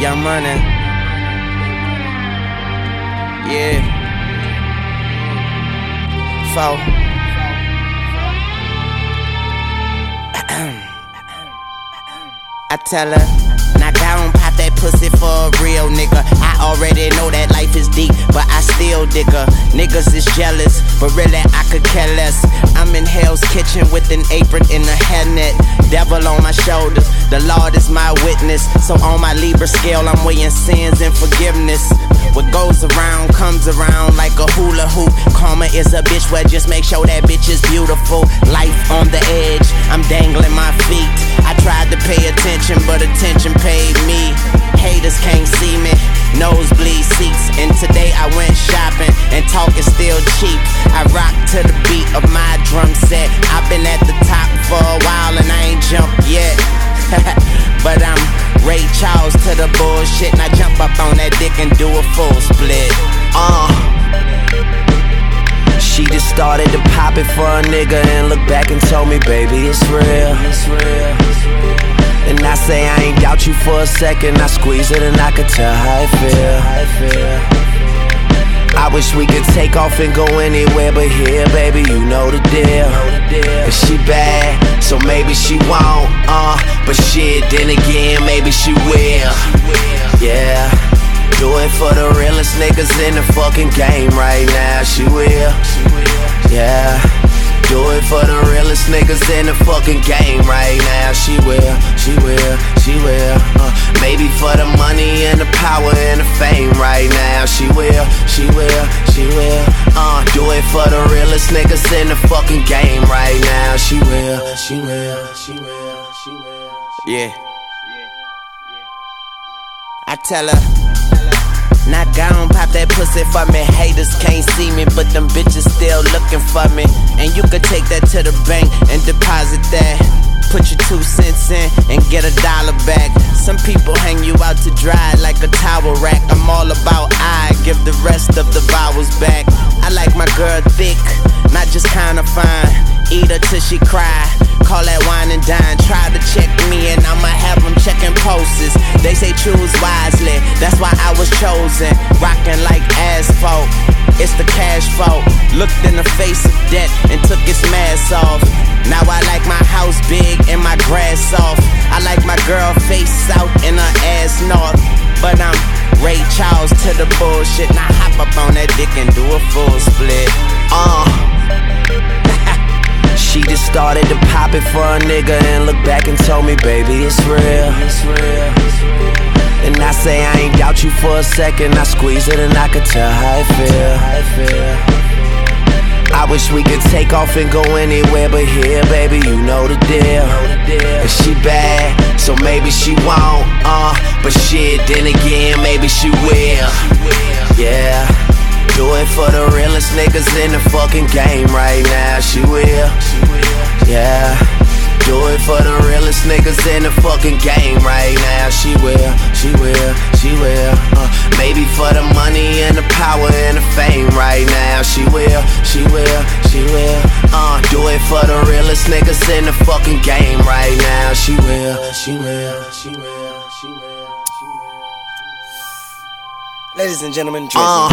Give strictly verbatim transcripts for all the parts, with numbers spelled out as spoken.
Young Money. Yeah. Four. I tell her, knock down, pop that pussy for a real nigga. I already know that life is deep, but I still dig her. Niggas is jealous, but really I could care less. I'm in Hell's Kitchen with an apron in a hairnet. Devil on my shoulders, the Lord is my witness. So on my Libra scale, I'm weighing sins and forgiveness. What goes around comes around like a hula hoop. Karma is a bitch, well just make sure that bitch is beautiful. Life on the edge, I'm dangling my feet. I tried to pay attention, but attention paid me. Haters can't see me, nosebleed seats. And today I went shopping, and talk is still cheap. I rock to the beat of my drum set. I've been at the top for a while and I ain't jumped yet. But I'm Ray Charles to the bullshit, and I jump up on that dick and do a full split. Uh She just started to pop it for a nigga and look back and told me, baby, it's real. It's real. And I say I ain't doubt you for a second. I squeeze it and I could tell how it feel. I wish we could take off and go anywhere, but here, baby, you know the deal. And she bad, so maybe she won't, uh but shit, then again, maybe she will. Yeah, do it for the realest niggas in the fucking game right now. She will, yeah. Do it for the realest niggas in the fucking game right now. She will, she will, she will. Uh, maybe for the money and the power and the fame right now. She will, she will, she will. Uh, do it for the realest niggas in the fucking game right now. She will, she will, she will, she will. Yeah. I tell her, knock down, pop that pussy for me. Haters can't see me, but them bitches still looking for me. And you could take that to the bank and deposit that. Put your two cents in and get a dollar back. Some people hang you out to dry like a towel rack. I'm all about I give the rest of the vowels back. I like my girl thick, not just kinda fine. Eat her till she cry, call that wine and dine. Try to check me and I'ma have them checking pulses. They say choose wisely, that's why I was chosen. Rockin' like asphalt, it's the cash fault. Looked in the face of death and took its mask off. Now I like my house big and my grass soft. I like my girl face south and her ass north. But I'm Ray Charles to the bullshit. Now hop up on that dick and do a full split. Uh She just started to pop it for a nigga and look back and told me, baby, it's real. It's real. And I say I ain't doubt you for a second. I squeeze it and I could tell how it feel. I wish we could take off and go anywhere, but here, baby, you know the deal. And she bad, so maybe she won't, uh but shit, then again, maybe she will. Yeah. Do it for the realest niggas in the fucking game right now. She will, yeah. Do it for the realest niggas in the fucking game right now. She will, she will, she will. Uh, maybe for the money and the power and the fame right now. She will, she will, she will. Uh, do it for the realest niggas in the fucking game right now. She will, she will, she will, she will. Ladies and gentlemen, uh,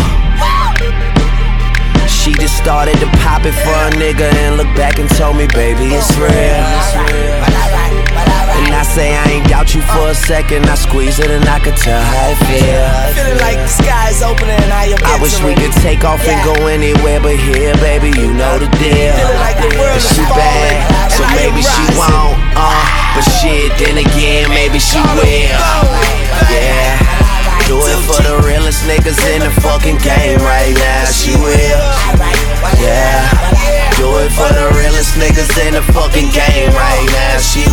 she just started to pop it for a nigga and look back and told me, baby, it's real. And I say I ain't doubt you for a second. I squeeze it and I could tell how it feel. Feeling like the sky's opening and I am I wish we could take off and go anywhere, but here, baby, you know the deal. And she bad, so maybe she won't, uh but shit, then again, maybe she will. Yeah. Do it for the realest niggas in the fucking game right now. She will, yeah. Do it for the realest niggas in the fucking game right now. She